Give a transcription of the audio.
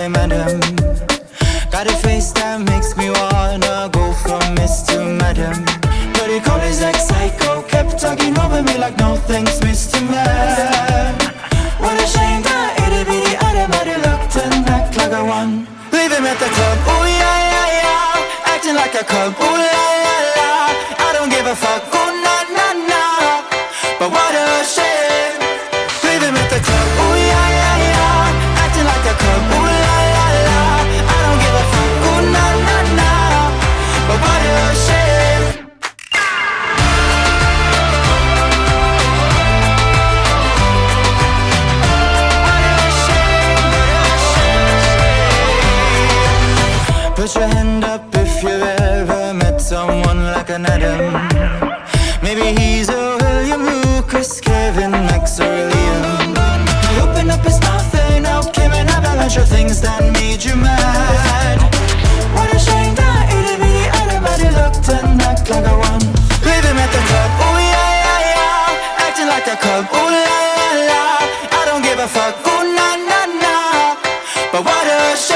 they met him. Got a face that makes me wanna go from miss to madam. But he called his ex psycho, kept talking over me like no thanks, Mr. Man. What a shame that itty bitty automatic looked and act like a one. Leave him at the club, ooh yeah yeah yeah, acting like a cub, ooh la la la. I don't give a fuck, ooh na na na. But what a shame. Leave him at the club, ooh yeah yeah yeah, acting like a cub, ooh la la la. I don't give a fuck, ooh na na na. But what a shame. Put your hand up if you've ever met someone like an Adam. Maybe he's a William, Lucas, Kevin, Max, or Liam. He opened up his mouth and out came an avalanche of things that made you mad. What a shame that itty bitty automatic looked and act like a one. Leave him at the club, ooh yeah yeah yeah, acting like a cub, ooh la la la. I don't give a fuck, ooh na na na. But what a shame.